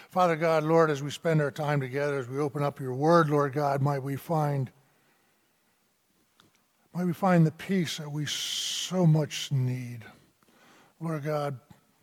Father God, Lord, as we spend our time together, as we open up your word, Lord God, might we find the peace that we so much need. Lord God,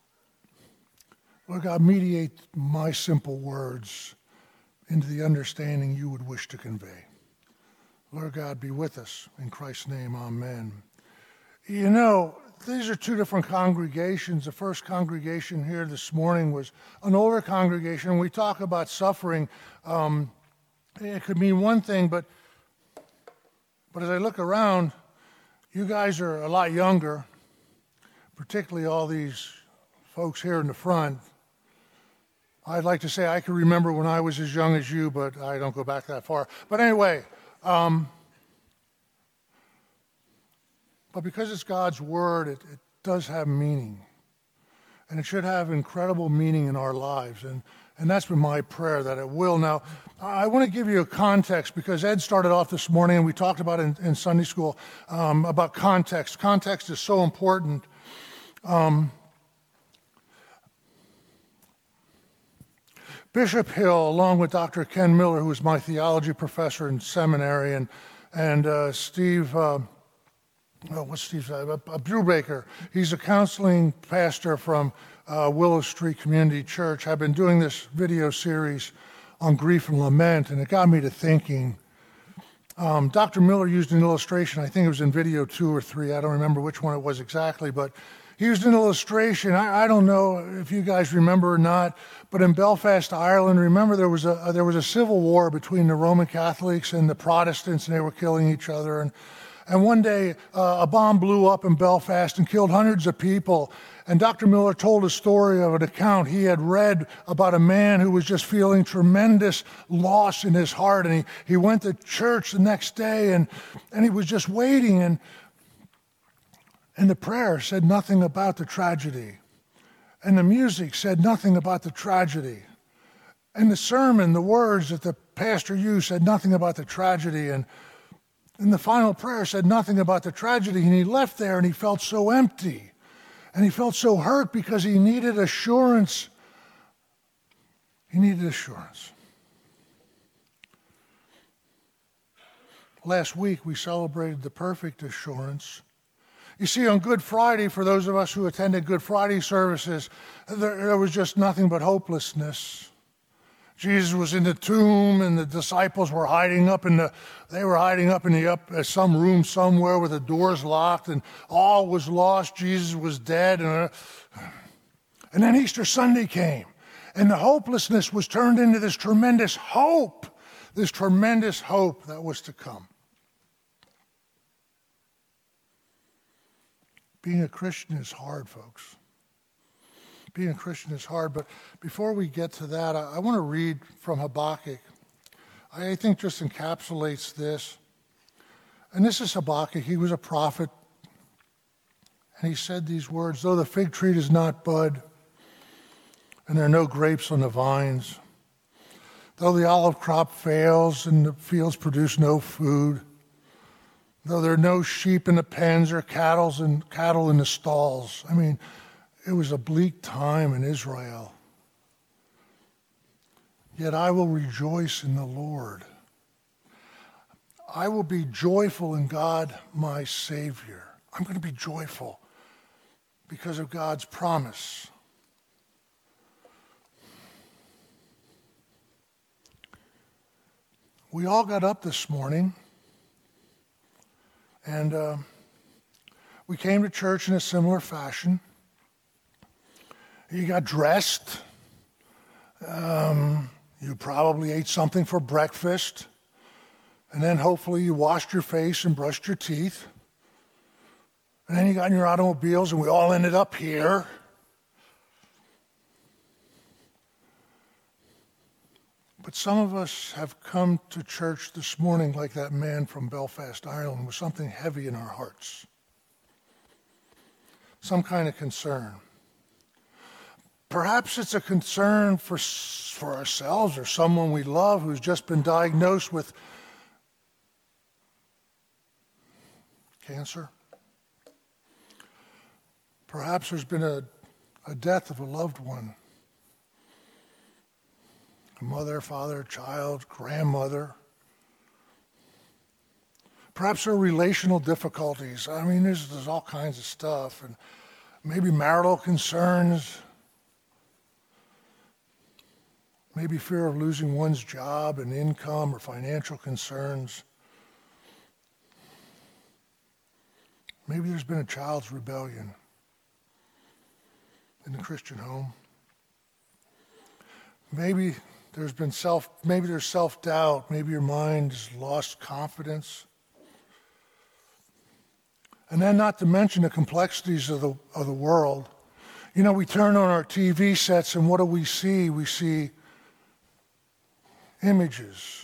mediate my simple words into the understanding you would wish to convey. Lord God, be with us. In Christ's name, amen. You know, these are two different congregations. The first congregation here this morning was an older congregation. When we talk about suffering, it could mean one thing, but as I look around, you guys are a lot younger, particularly all these folks here in the front. I'd like to say I can remember when I was as young as you, but I don't go back that far. But anyway, but because it's God's word, it does have meaning. And it should have incredible meaning in our lives. And that's been my prayer, that it will. Now, I want to give you a context, because Ed started off this morning, and we talked about it in Sunday school, about context. Context is so important. Bishop Hill, along with Dr. Ken Miller, who was my theology professor in seminary, and Steve... Brubaker. He's a counseling pastor from Willow Street Community Church. I've been doing this video series on grief and lament, and it got me to thinking. Dr. Miller used an illustration. I think it was in video 2 or 3. I don't remember which one it was exactly, but he used an illustration. I don't know if you guys remember or not, but in Belfast, Ireland, remember there was a civil war between the Roman Catholics and the Protestants, and they were killing each other. And one day, a bomb blew up in Belfast and killed hundreds of people. And Dr. Miller told a story of an account he had read about a man who was just feeling tremendous loss in his heart. And he went to church the next day, and he was just waiting. And the prayer said nothing about the tragedy. And the music said nothing about the tragedy. And the sermon, the words that the pastor used said nothing about the tragedy. And the final prayer said nothing about the tragedy, and he left there and he felt so empty. And he felt so hurt because he needed assurance. He needed assurance. Last week we celebrated the perfect assurance. You see, on Good Friday, for those of us who attended Good Friday services, there was just nothing but hopelessness. Jesus was in the tomb, and the disciples were hiding up in some room somewhere with the doors locked, and all was lost. Jesus was dead, and then Easter Sunday came, and the hopelessness was turned into this tremendous hope that was to come. Being a Christian is hard, folks. Being a Christian is hard, but before we get to that, I want to read from Habakkuk. I think just encapsulates this. And this is Habakkuk. He was a prophet, and he said these words: though the fig tree does not bud, and there are no grapes on the vines, though the olive crop fails and the fields produce no food, though there are no sheep in the pens or cattle in the stalls. I mean, it was a bleak time in Israel. Yet I will rejoice in the Lord. I will be joyful in God, my Savior. I'm going to be joyful because of God's promise. We all got up this morning, and we came to church in a similar fashion. You got dressed. You probably ate something for breakfast. And then hopefully you washed your face and brushed your teeth. And then you got in your automobiles, and we all ended up here. But some of us have come to church this morning like that man from Belfast, Ireland, with something heavy in our hearts. Some kind of concern. Perhaps it's a concern for ourselves or someone we love who's just been diagnosed with cancer. Perhaps there's been a death of a loved one. mother, father, child, grandmother. Perhaps there are relational difficulties. I mean, there's all kinds of stuff. And maybe marital concerns. Maybe fear of losing one's job and income or financial concerns. Maybe there's been a child's rebellion in the Christian home. Maybe there's self-doubt. Maybe your mind has lost confidence. And then not to mention the complexities of the world. You know, we turn on our TV sets and what do we see? We see images.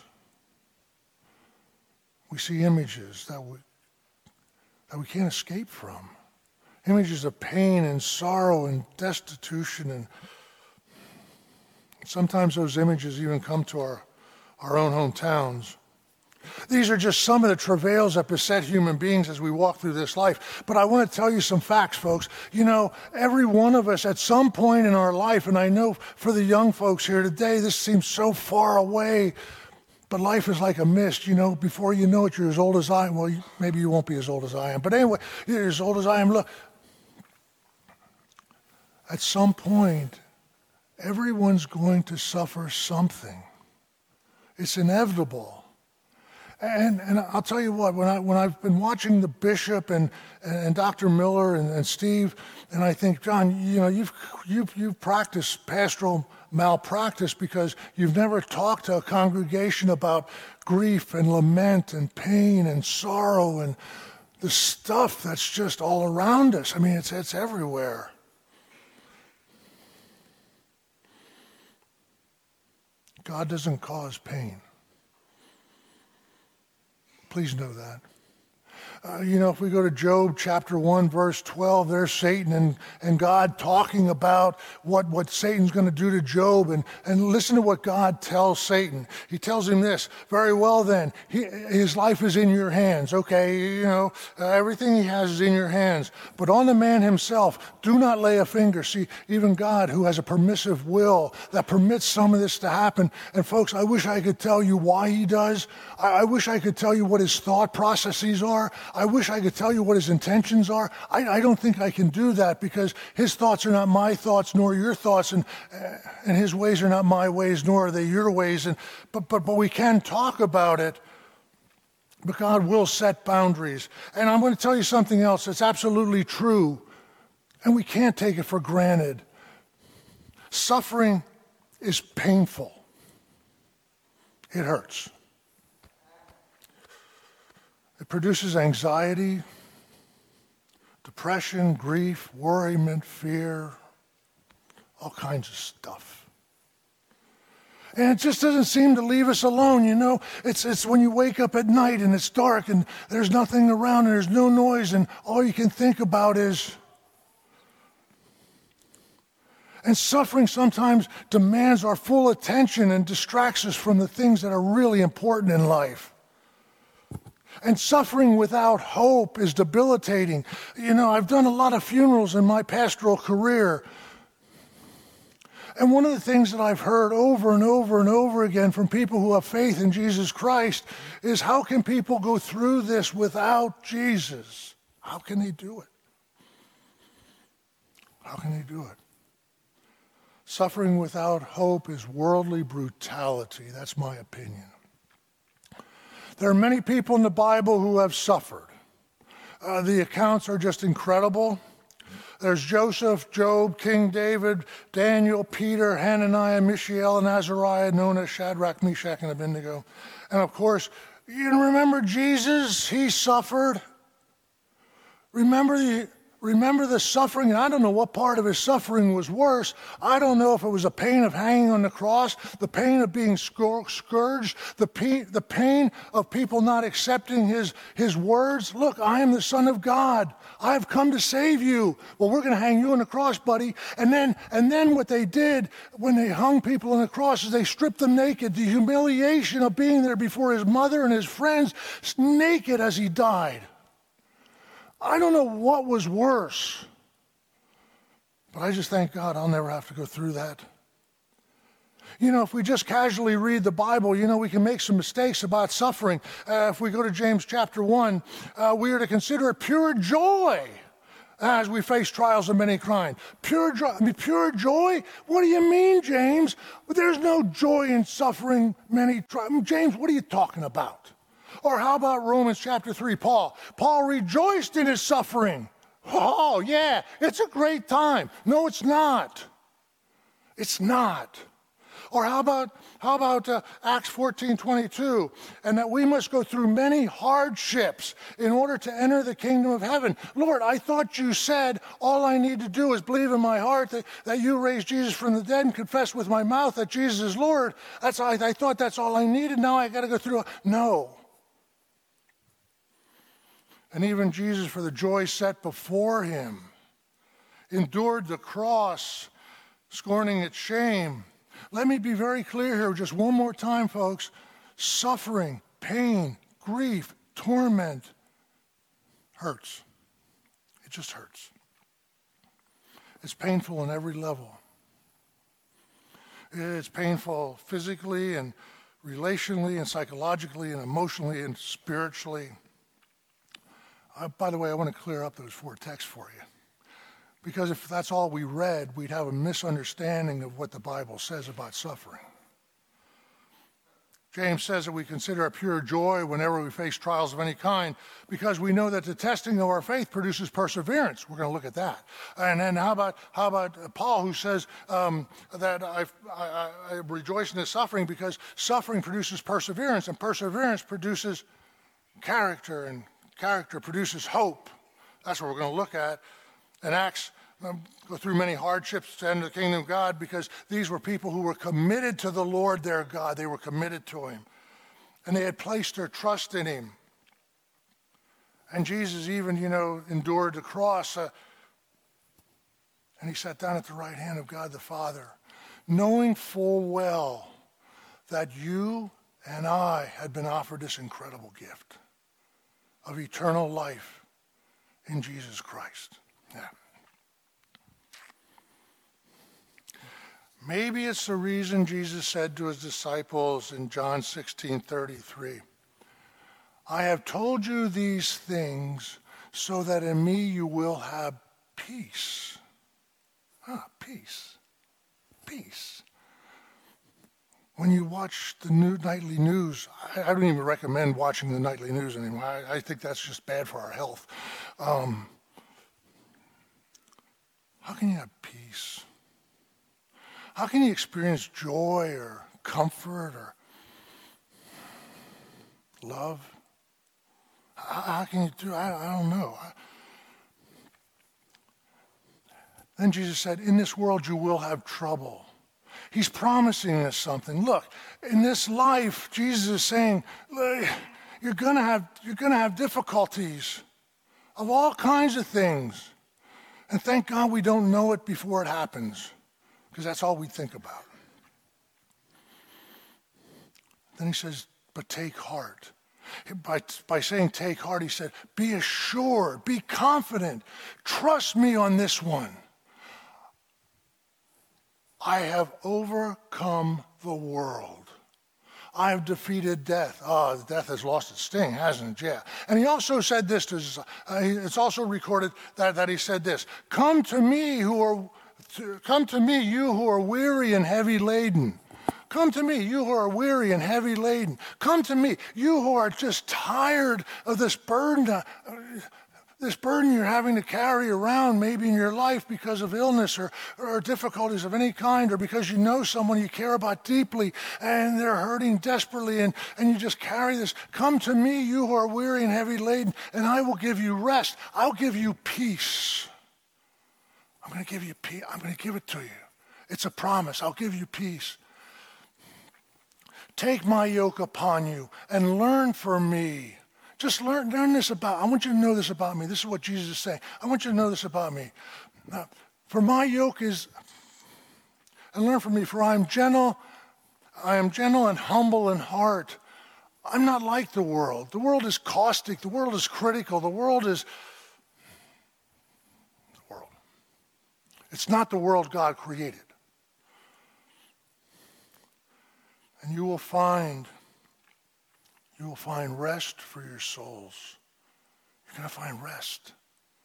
We see images that we can't escape from. Images of pain and sorrow and destitution, and sometimes those images even come to our own hometowns. These are just some of the travails that beset human beings as we walk through this life. But I want to tell you some facts, folks. You know, every one of us at some point in our life, and I know for the young folks here today, this seems so far away, but life is like a mist. You know, before you know it, you're as old as I am. Well, maybe you won't be as old as I am. But anyway, you're as old as I am. Look, at some point, everyone's going to suffer something. It's inevitable. And I'll tell you what, when I've been watching the bishop and Dr. Miller and Steve, and I think, John, you know, you've practiced pastoral malpractice because you've never talked to a congregation about grief and lament and pain and sorrow and the stuff that's just all around us. I mean, it's everywhere. God doesn't cause pain. Please know that. You know, if we go to Job chapter 1, verse 12, there's Satan and God talking about what Satan's going to do to Job. And listen to what God tells Satan. He tells him this, very well then, his life is in your hands. Okay, you know, everything he has is in your hands. But on the man himself, do not lay a finger. See, even God, who has a permissive will that permits some of this to happen. And folks, I wish I could tell you why he does. I wish I could tell you what his thought processes are. I wish I could tell you what his intentions are. I don't think I can do that because his thoughts are not my thoughts nor your thoughts, and his ways are not my ways nor are they your ways. But we can talk about it, but God will set boundaries. And I'm going to tell you something else that's absolutely true, and we can't take it for granted. Suffering is painful. It hurts. It produces anxiety, depression, grief, worriment, fear, all kinds of stuff. And it just doesn't seem to leave us alone, you know. It's when you wake up at night and it's dark and there's nothing around and there's no noise and all you can think about is... And suffering sometimes demands our full attention and distracts us from the things that are really important in life. And suffering without hope is debilitating. You know, I've done a lot of funerals in my pastoral career. And one of the things that I've heard over and over and over again from people who have faith in Jesus Christ is, how can people go through this without Jesus? How can they do it? How can they do it? Suffering without hope is worldly brutality. That's my opinion. There are many people in the Bible who have suffered. The accounts are just incredible. There's Joseph, Job, King David, Daniel, Peter, Hananiah, Mishael, and Azariah, known as Shadrach, Meshach, and Abednego. And of course, you remember Jesus, he suffered. Remember the suffering, and I don't know what part of his suffering was worse. I don't know if it was the pain of hanging on the cross, the pain of being scourged, the pain of people not accepting his words. Look, I am the Son of God. I have come to save you. Well, we're going to hang you on the cross, buddy. And then what they did when they hung people on the cross is they stripped them naked. The humiliation of being there before his mother and his friends, naked as he died. I don't know what was worse, but I just thank God I'll never have to go through that. If we just casually read the Bible, we can make some mistakes about suffering. If we go to James chapter 1, we are to consider it pure joy as we face trials of many kinds. Pure joy? What do you mean, James? There's no joy in suffering many trials. James, what are you talking about? Or how about Romans chapter 3, Paul? Paul rejoiced in his suffering. Oh, yeah, it's a great time. No, it's not. It's not. Or how about Acts 14:22, and that we must go through many hardships in order to enter the kingdom of heaven. Lord, I thought you said all I need to do is believe in my heart that you raised Jesus from the dead and confess with my mouth that Jesus is Lord. I thought that's all I needed. Now I got to go through. No. And even Jesus, for the joy set before him, endured the cross, scorning its shame. Let me be very clear here just one more time, folks. Suffering, pain, grief, torment hurts. It just hurts. It's painful on every level. It's painful physically and relationally and psychologically and emotionally and spiritually. By the way, I want to clear up those 4 texts for you. Because if that's all we read, we'd have a misunderstanding of what the Bible says about suffering. James says that we consider it pure joy whenever we face trials of any kind because we know that the testing of our faith produces perseverance. We're going to look at that. And then how about Paul, who says that I rejoice in this suffering because suffering produces perseverance, and perseverance produces character, and character produces hope. That's what we're going to look at. In Acts, go through many hardships to enter the kingdom of God because these were people who were committed to the Lord their God. They were committed to him. And they had placed their trust in him. And Jesus even, endured the cross. And he sat down at the right hand of God the Father, knowing full well that you and I had been offered this incredible gift of eternal life in Jesus Christ. Yeah. Maybe it's the reason Jesus said to his disciples in John 16:33, I have told you these things so that in me you will have peace. Peace. Peace. When you watch the nightly news, I don't even recommend watching the nightly news anymore. I think that's just bad for our health. How can you have peace? How can you experience joy or comfort or love? How can you do? I don't know. Then Jesus said, in this world you will have trouble. He's promising us something. Look, in this life, Jesus is saying, you're going to have difficulties of all kinds of things. And thank God we don't know it before it happens, because that's all we think about. Then he says, but take heart. By saying take heart, he said, be assured, be confident, trust me on this one. I have overcome the world. I have defeated death. Death has lost its sting, hasn't it? Yeah. And he also said this to his, it's also recorded that he said this, come to me, you who are weary and heavy laden. Come to me, you who are weary and heavy laden. Come to me, you who are just tired of this burden you're having to carry around maybe in your life because of illness or difficulties of any kind, or because you know someone you care about deeply and they're hurting desperately and you just carry this. Come to me, you who are weary and heavy laden, and I will give you rest. I'll give you peace. I'm going to give you peace. I'm going to give it to you. It's a promise. I'll give you peace. Take my yoke upon you and learn from me. Just learn this about, I want you to know this about me. This is what Jesus is saying. I want you to know this about me. For my yoke is, and learn from me, for I am gentle and humble in heart. I'm not like the world. The world is caustic. The world is critical. The world. It's not the world God created. And you will find rest for your souls. You're going to find rest.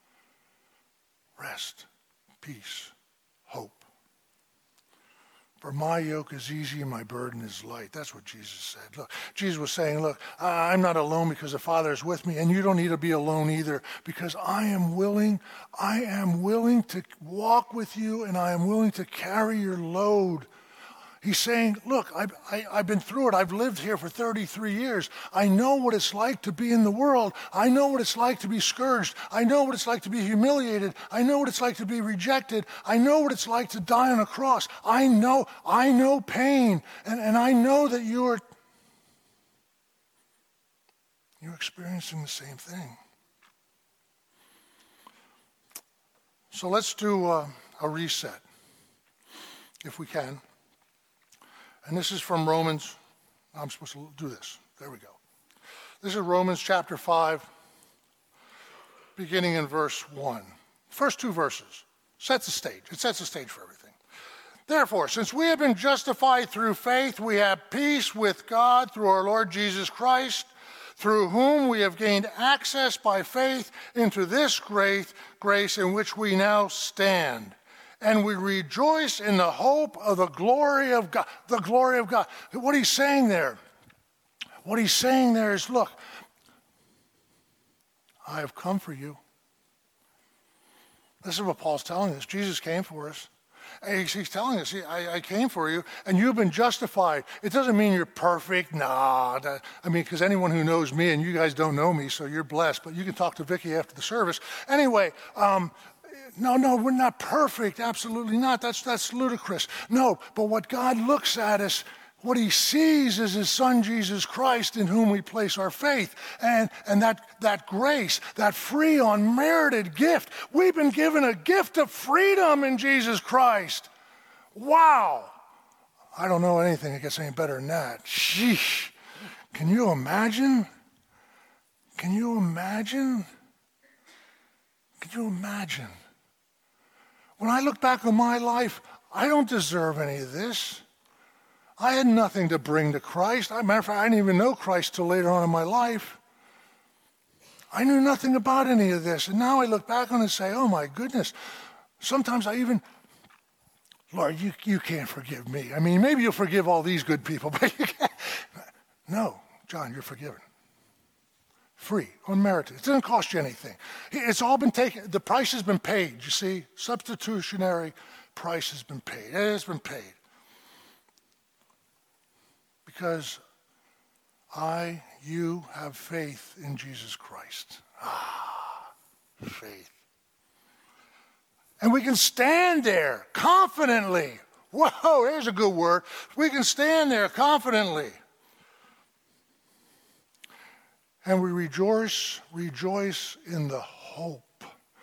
Rest, peace, hope. For my yoke is easy and my burden is light. That's what Jesus said. Look, Jesus was saying, look, I'm not alone because the Father is with me, and you don't need to be alone either, because I am willing to walk with you, and I am willing to carry your load. He's saying, look, I've been through it. I've lived here for 33 years. I know what it's like to be in the world. I know what it's like to be scourged. I know what it's like to be humiliated. I know what it's like to be rejected. I know what it's like to die on a cross. I know pain. And I know that you're experiencing the same thing. So let's do a reset, if we can. And this is from Romans. I'm supposed to do this. There we go. This is Romans chapter 5, beginning in verse 1. First two verses. Sets the stage. It sets the stage for everything. Therefore, since we have been justified through faith, we have peace with God through our Lord Jesus Christ, through whom we have gained access by faith into this grace in which we now stand. And we rejoice in the hope of the glory of God. The glory of God. What he's saying there is, look, I have come for you. This is what Paul's telling us. Jesus came for us. He's telling us, I came for you, and you've been justified. It doesn't mean you're perfect. Because anyone who knows me, and you guys don't know me, so you're blessed, but you can talk to Vicky after the service. Anyway, No, we're not perfect. Absolutely not. That's ludicrous. No, but what God looks at us, what he sees is his son, Jesus Christ, in whom we place our faith. And that grace, that free, unmerited gift. We've been given a gift of freedom in Jesus Christ. Wow. I don't know anything that gets any better than that. Sheesh. Can you imagine? Can you imagine? Can you imagine? When I look back on my life, I don't deserve any of this. I had nothing to bring to Christ. As a matter of fact, I didn't even know Christ till later on in my life. I knew nothing about any of this. And now I look back on it and say, oh my goodness. Sometimes I even, Lord, you can't forgive me. I mean, maybe you'll forgive all these good people, but you can't. No, John, you're forgiven. Free, unmerited. It doesn't cost you anything. It's all been taken. The price has been paid, you see. Substitutionary price has been paid. It has been paid. Because you have faith in Jesus Christ. Faith. And we can stand there confidently. Whoa, there's a good word. We can stand there confidently. And we rejoice in the hope,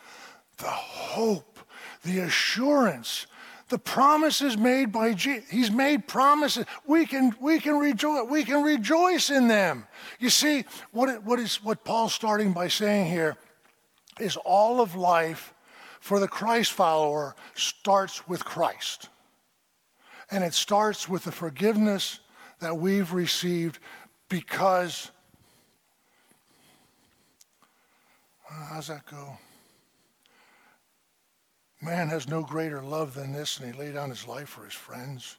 the assurance, the promises made by Jesus. He's made promises. We can rejoice in them. You see, what Paul's starting by saying here is all of life for the Christ follower starts with Christ. And it starts with the forgiveness that we've received because how's that go? Man has no greater love than this, and he laid down his life for his friends.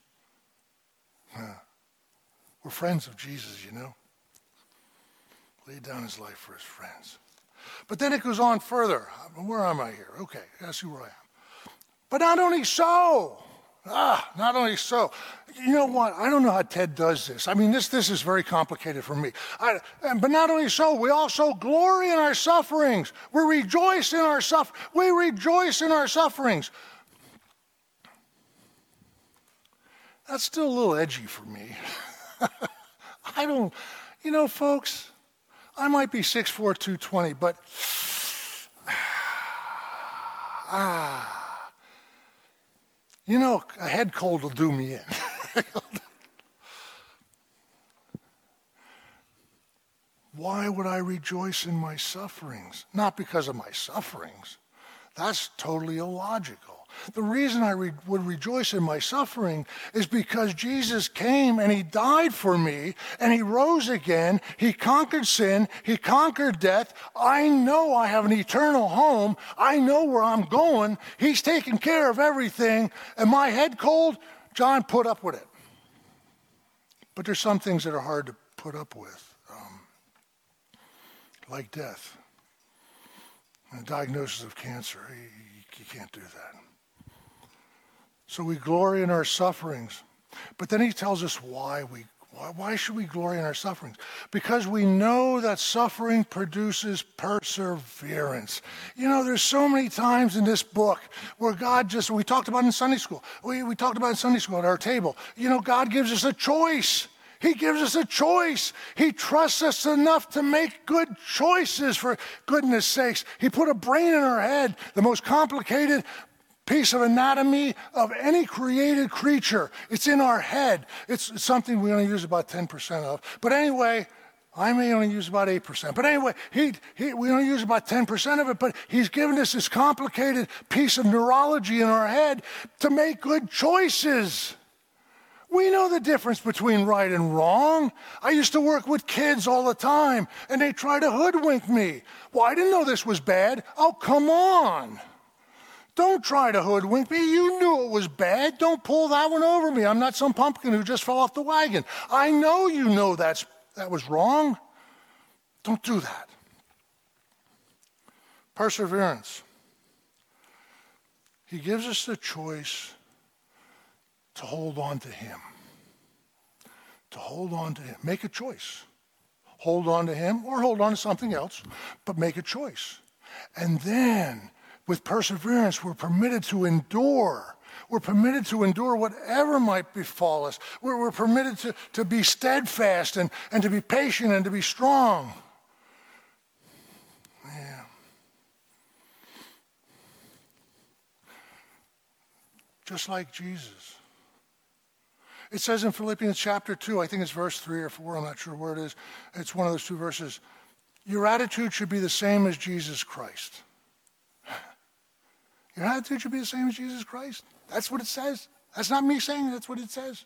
We're friends of Jesus, you know. Laid down his life for his friends. But then it goes on further. Where am I here? Okay, I see where I am. But not only so. Not only so. You know what? I don't know how Ted does this. I mean, this is very complicated for me. But not only so, we also glory in our sufferings. We rejoice in our sufferings. That's still a little edgy for me. Folks, I might be 6'4", 220, but a head cold will do me in. Why would I rejoice in my sufferings? Not because of my sufferings. That's totally illogical. The reason I would rejoice in my suffering is because Jesus came and he died for me and he rose again. He conquered sin. He conquered death. I know I have an eternal home. I know where I'm going. He's taken care of everything. Am I head cold? John, put up with it. But there's some things that are hard to put up with, like death and the diagnosis of cancer. You can't do that. So we glory in our sufferings. But then he tells us why should we glory in our sufferings? Because we know that suffering produces perseverance. You know, there's so many times in this book where God we talked about in Sunday school. We talked about in Sunday school at our table. You know, God gives us a choice. He gives us a choice. He trusts us enough to make good choices, for goodness sakes. He put a brain in our head, the most complicated piece of anatomy of any created creature. It's in our head. It's something we only use about 10% of. But anyway, I may only use about 8%. But anyway, we only use about 10% of it, but he's given us this complicated piece of neurology in our head to make good choices. We know the difference between right and wrong. I used to work with kids all the time, and they try to hoodwink me. Well, I didn't know this was bad. Oh, come on. Don't try to hoodwink me. You knew it was bad. Don't pull that one over me. I'm not some pumpkin who just fell off the wagon. I know you know that was wrong. Don't do that. Perseverance. He gives us the choice to hold on to him. To hold on to him. Make a choice. Hold on to him or hold on to something else, but make a choice. And then, with perseverance, we're permitted to endure. We're permitted to endure whatever might befall us. We're permitted to be steadfast and to be patient and to be strong. Yeah. Just like Jesus. It says in Philippians chapter 2, I think it's verse 3 or 4, I'm not sure where it is. It's one of those two verses. Your attitude should be the same as Jesus Christ. Your attitude should be the same as Jesus Christ. That's what it says. That's not me saying it, that's what it says.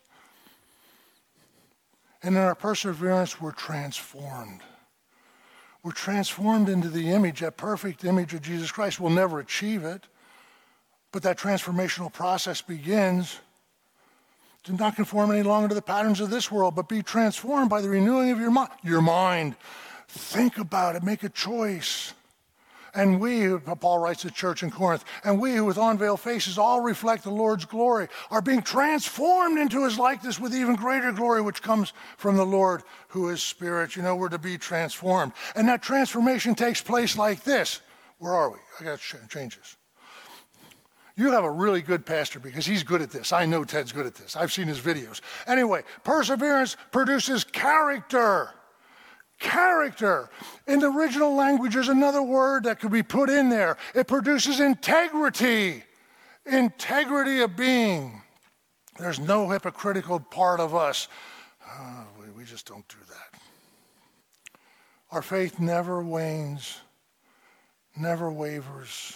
And in our perseverance, we're transformed. We're transformed into the image, that perfect image of Jesus Christ. We'll never achieve it, but that transformational process begins. Do not conform any longer to the patterns of this world, but be transformed by the renewing of your mind. Your mind. Think about it. Make a choice. And we, Paul writes to the church in Corinth, and we who with unveiled faces all reflect the Lord's glory are being transformed into his likeness with even greater glory, which comes from the Lord who is Spirit. You know, we're to be transformed. And that transformation takes place like this. Where are we? I got to change this. You have a really good pastor because he's good at this. I know Ted's good at this. I've seen his videos. Anyway, perseverance produces character. Character. In the original language, there's another word that could be put in there. It produces integrity. Integrity of being. There's no hypocritical part of us. We just don't do that. Our faith never wanes, never wavers,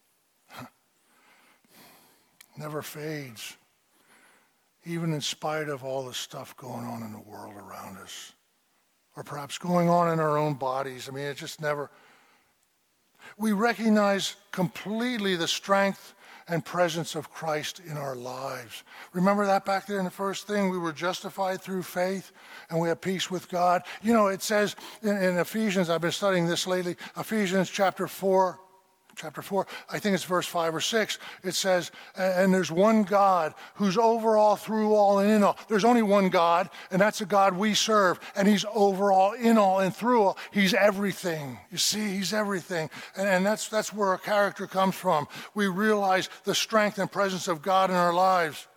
never fades, even in spite of all the stuff going on in the world around us. Or perhaps going on in our own bodies. I mean, it just never. We recognize completely the strength and presence of Christ in our lives. Remember that back there in the first thing? We were justified through faith and we have peace with God. You know, it says in Ephesians, I've been studying this lately, Ephesians chapter 4, I think it's verse 5 or 6, it says, and there's one God who's over all, through all, and in all. There's only one God, and that's the God we serve, and he's over all, in all, and through all. He's everything. You see, he's everything. And that's where our character comes from. We realize the strength and presence of God in our lives.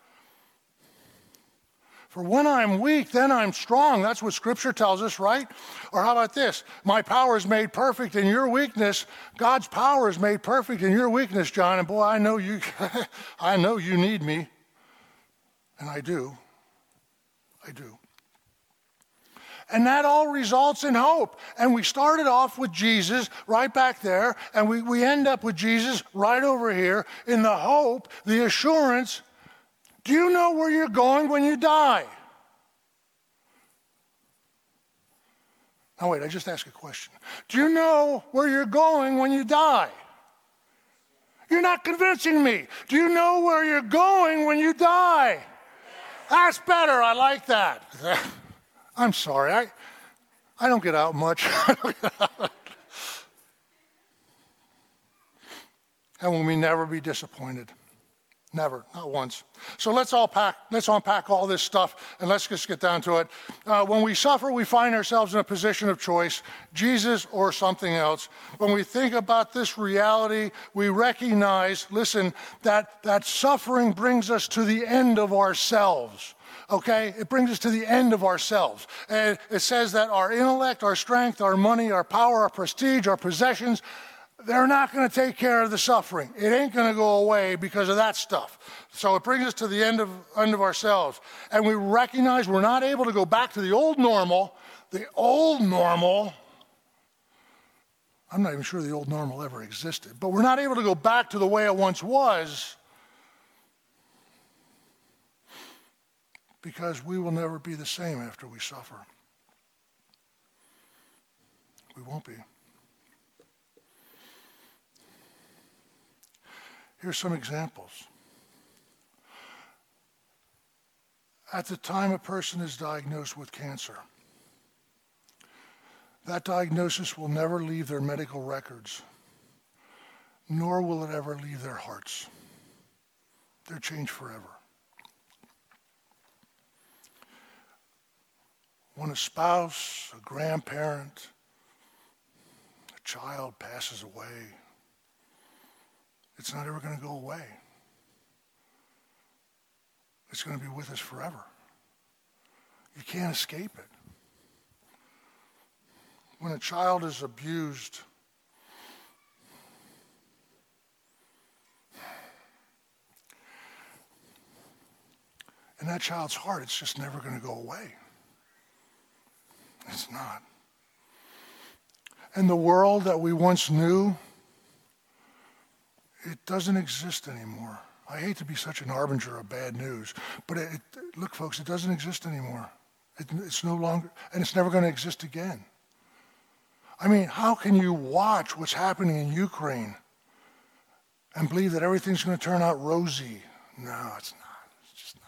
For when I'm weak, then I'm strong. That's what Scripture tells us, right? Or how about this? My power is made perfect in your weakness. God's power is made perfect in your weakness, John. And boy, I know you, I know you need me. And I do. I do. And that all results in hope. And we started off with Jesus right back there, and we end up with Jesus right over here in the hope, the assurance. Do you know where you're going when you die? Now wait, I just asked a question. Do you know where you're going when you die? You're not convincing me. Do you know where you're going when you die? That's better. I like that. I'm sorry. I don't get out much. And will we never be disappointed? Never, not once. So let's unpack all this stuff, and let's just get down to it. When we suffer, we find ourselves in a position of choice, Jesus or something else. When we think about this reality, we recognize, listen, that suffering brings us to the end of ourselves. Okay? It brings us to the end of ourselves. And it says that our intellect, our strength, our money, our power, our prestige, our possessions, they're not going to take care of the suffering. It ain't going to go away because of that stuff. So it brings us to the end of ourselves. And we recognize we're not able to go back to the old normal. The old normal, I'm not even sure the old normal ever existed, but we're not able to go back to the way it once was because we will never be the same after we suffer. We won't be. Here's some examples. At the time a person is diagnosed with cancer, that diagnosis will never leave their medical records, nor will it ever leave their hearts. They're changed forever. When a spouse, a grandparent, a child passes away, it's not ever going to go away. It's going to be with us forever. You can't escape it. When a child is abused, in that child's heart, it's just never going to go away. It's not. And the world that we once knew, it doesn't exist anymore. I hate to be such an harbinger of bad news, but look, folks, it doesn't exist anymore. It's no longer, and it's never going to exist again. I mean, how can you watch what's happening in Ukraine and believe that everything's going to turn out rosy? No, it's not. It's just not.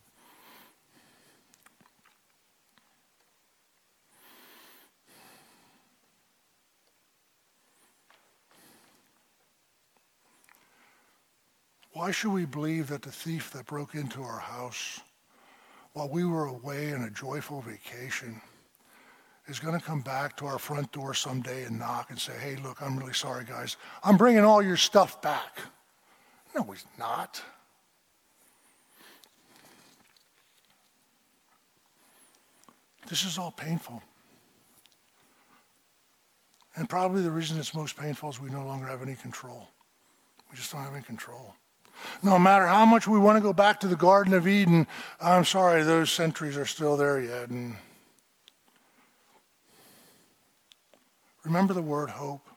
Why should we believe that the thief that broke into our house while we were away on a joyful vacation is going to come back to our front door someday and knock and say, hey, look, I'm really sorry, guys. I'm bringing all your stuff back. No, he's not. This is all painful. And probably the reason it's most painful is we no longer have any control. We just don't have any control. No matter how much we want to go back to the Garden of Eden, I'm sorry, those sentries are still there yet. And remember the word hope.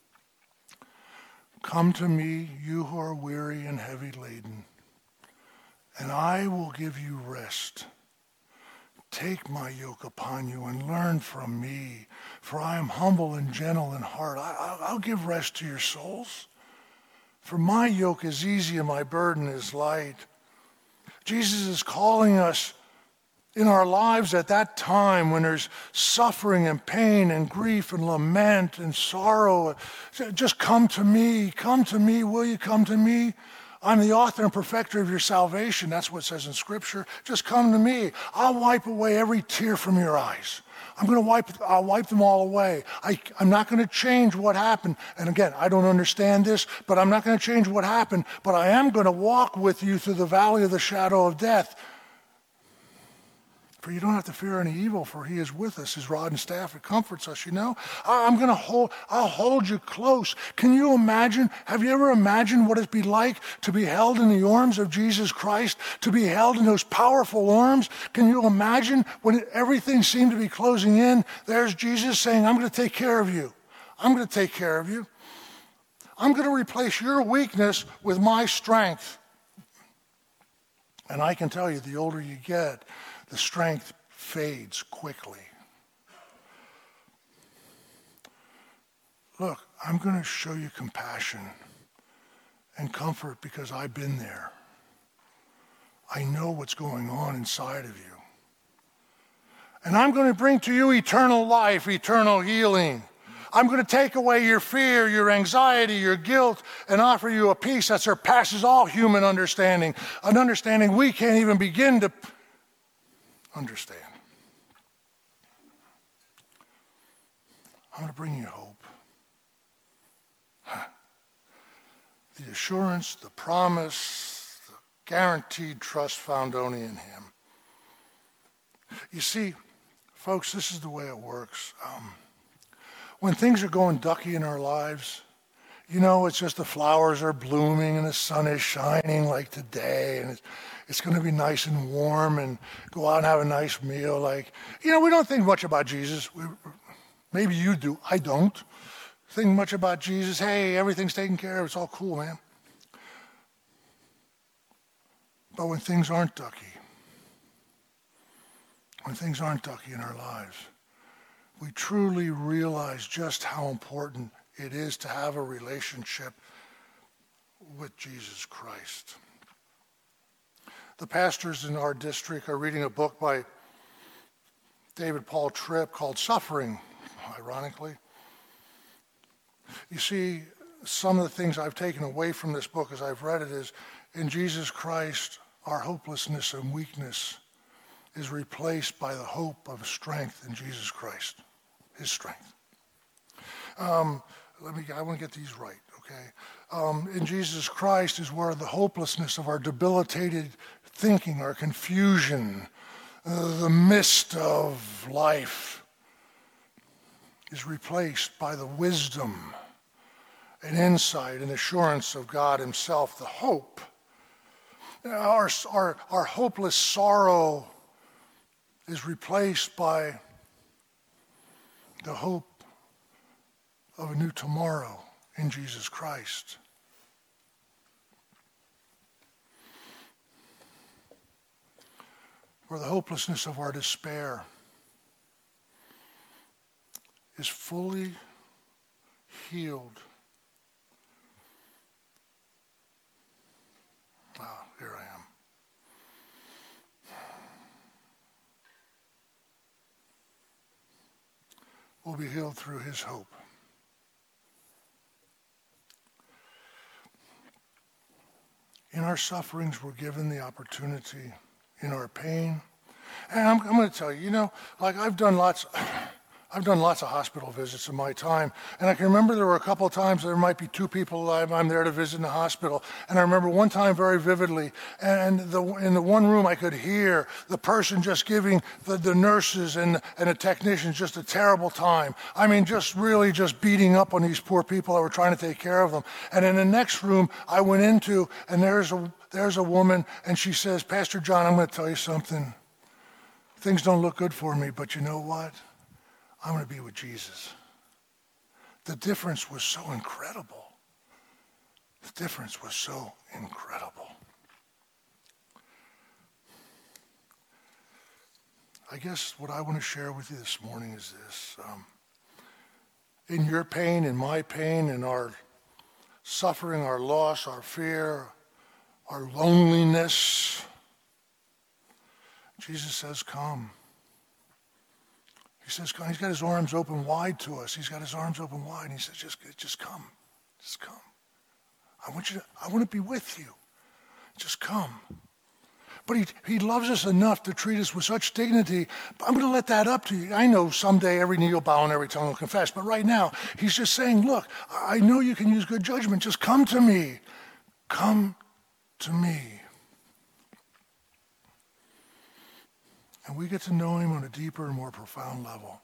Come to me, you who are weary and heavy laden, and I will give you rest. Take my yoke upon you and learn from me, for I am humble and gentle in heart. I'll give rest to your souls. For my yoke is easy and my burden is light. Jesus is calling us in our lives at that time when there's suffering and pain and grief and lament and sorrow. Just come to me. Come to me. Will you come to me? I'm the author and perfecter of your salvation. That's what it says in Scripture. Just come to me. I'll wipe away every tear from your eyes. I'll wipe them all away. I'm not going to change what happened. And again, I don't understand this, but I'm not going to change what happened. But I am going to walk with you through the valley of the shadow of death. For you don't have to fear any evil, for he is with us. His rod and staff, it comforts us, you know. I'll hold you close. Can you imagine? Have you ever imagined what it'd be like to be held in the arms of Jesus Christ, to be held in those powerful arms? Can you imagine when everything seemed to be closing in? There's Jesus saying, I'm going to take care of you. I'm going to take care of you. I'm going to replace your weakness with my strength. And I can tell you, the older you get, the strength fades quickly. Look, I'm going to show you compassion and comfort because I've been there. I know what's going on inside of you. And I'm going to bring to you eternal life, eternal healing. I'm going to take away your fear, your anxiety, your guilt, and offer you a peace that surpasses all human understanding, an understanding we can't even begin to understand. I'm going to bring you hope. The assurance, the promise, the guaranteed trust found only in him. You see, folks, this is the way it works. When things are going ducky in our lives, you know, it's just the flowers are blooming and the sun is shining like today, and it's going to be nice and warm, and go out and have a nice meal. Like, you know, we don't think much about Jesus. Maybe you do. I don't think much about Jesus. Hey, everything's taken care of. It's all cool, man. But when things aren't ducky in our lives, we truly realize just how important it is to have a relationship with Jesus Christ. The pastors in our district are reading a book by David Paul Tripp called Suffering, ironically. You see, some of the things I've taken away from this book as I've read it is, in Jesus Christ, our hopelessness and weakness is replaced by the hope of strength in Jesus Christ, his strength. I want to get these right, okay? In Jesus Christ is where the hopelessness of our debilitated thinking, our confusion, the mist of life is replaced by the wisdom and insight and assurance of God himself, the hope. Our hopeless sorrow is replaced by the hope of a new tomorrow in Jesus Christ. Where the hopelessness of our despair is fully healed. Here I am. Will be healed through his hope. In our sufferings, we're given the opportunity, in our pain. And I'm going to tell you, you know, like I've done lots of hospital visits in my time, and I can remember there were a couple of times there might be two people I'm there to visit in the hospital, and I remember one time very vividly, and in the one room I could hear the person just giving the nurses and the technicians just a terrible time. I mean, just really just beating up on these poor people that were trying to take care of them. And in the next room I went into, and there's a woman, and she says, Pastor John, I'm going to tell you something. Things don't look good for me, but you know what? I'm going to be with Jesus. The difference was so incredible. The difference was so incredible. I guess what I want to share with you this morning is this. In your pain, in my pain, in our suffering, our loss, our fear, our loneliness, Jesus says, come. He says, come. He's got his arms open wide to us. He's got his arms open wide, and he says, just come. Just come. I want to be with you. Just come. But he loves us enough to treat us with such dignity. I'm going to let that up to you. I know someday every knee will bow and every tongue will confess. But right now, he's just saying, look, I know you can use good judgment. Just come to me. Come to me. and we get to know him on a deeper and more profound level.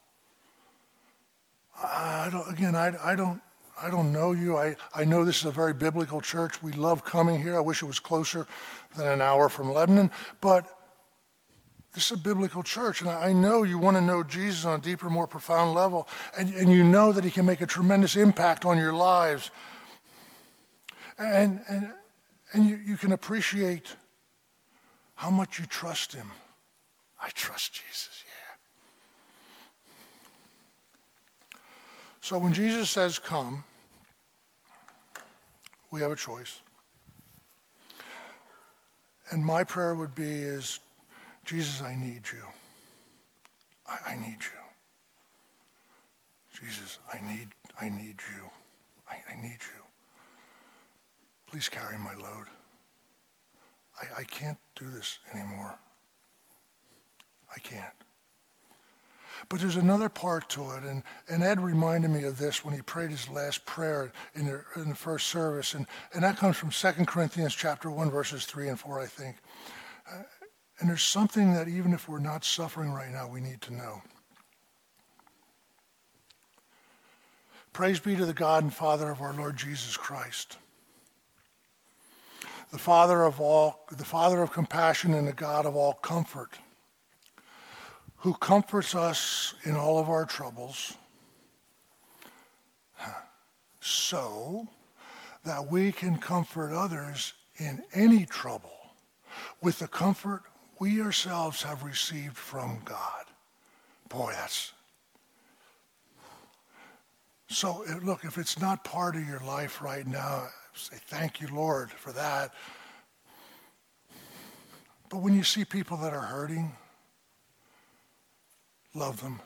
I don't know you. I know this is a very biblical church. We love coming here. I wish it was closer than an hour from Lebanon, but this is a biblical church, and I know you want to know Jesus on a deeper, more profound level, and you know that he can make a tremendous impact on your lives. And you can appreciate how much you trust him. I trust Jesus, yeah. So when Jesus says, come, we have a choice. And my prayer would be is, Jesus, I need you. I need you. Jesus, I need you. I need you. Please carry my load. I can't do this anymore. I can't. But there's another part to it, and Ed reminded me of this when he prayed his last prayer in the first service, and that comes from 2 Corinthians chapter 1, verses 3 and 4, I think. And there's something that even if we're not suffering right now, we need to know. Praise be to the God and Father of our Lord Jesus Christ, the Father of compassion and the God of all comfort, who comforts us in all of our troubles, so that we can comfort others in any trouble with the comfort we ourselves have received from God. Boy, that's... So, look, if it's not part of your life right now, say, thank you, Lord, for that. But when you see people that are hurting, love them.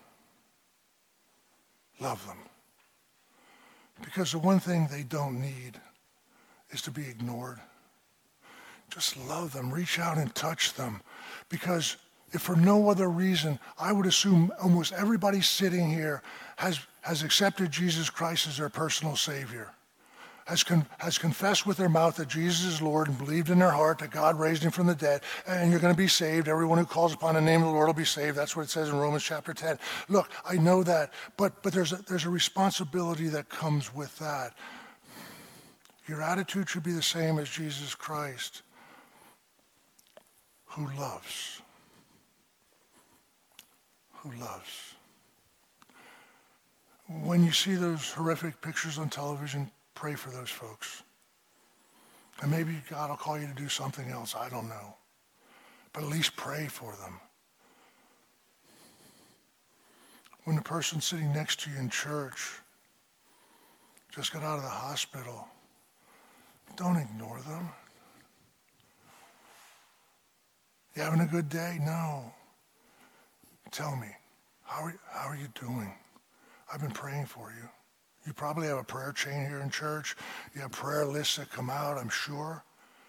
Love them. Because the one thing they don't need is to be ignored. Just love them. Reach out and touch them. Because if for no other reason, I would assume almost everybody sitting here has accepted Jesus Christ as their personal Savior, has confessed with their mouth that Jesus is Lord and believed in their heart that God raised him from the dead, and you're going to be saved. Everyone who calls upon the name of the Lord will be saved. That's what it says in Romans chapter 10. Look, I know that, but there's a responsibility that comes with that. Your attitude should be the same as Jesus Christ, who loves. Who loves. When you see those horrific pictures on television, pray for those folks. And maybe God will call you to do something else. I don't know. But at least pray for them. When the person sitting next to you in church just got out of the hospital, don't ignore them. You having a good day? No. Tell me, how are you doing? I've been praying for you. You probably have a prayer chain here in church. You have prayer lists that come out, I'm sure.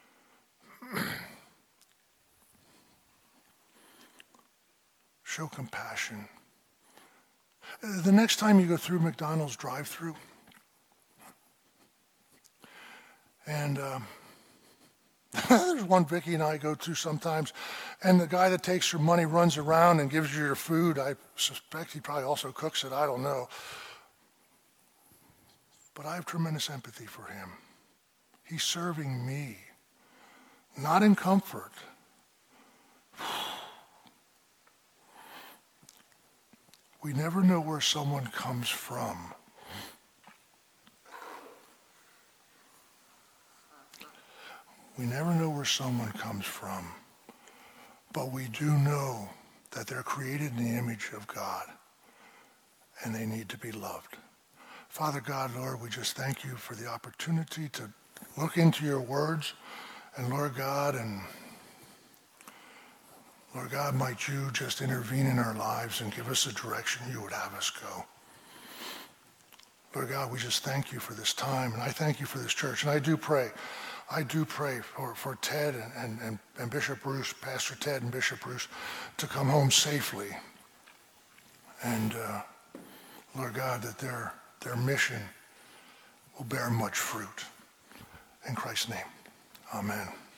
Show compassion. The next time you go through McDonald's drive-thru, and there's one Vicki and I go to sometimes, and the guy that takes your money runs around and gives you your food. I suspect he probably also cooks it. I don't know. But I have tremendous empathy for him. He's serving me, not in comfort. We never know where someone comes from. We never know where someone comes from, but we do know that they're created in the image of God, and they need to be loved. Father God, Lord, we just thank you for the opportunity to look into your words, and Lord God, might you just intervene in our lives and give us the direction you would have us go. Lord God, we just thank you for this time, and I thank you for this church, and I do pray for Ted and Bishop Bruce, Pastor Ted and Bishop Bruce, to come home safely. And Lord God, that their mission will bear much fruit. In Christ's name, amen.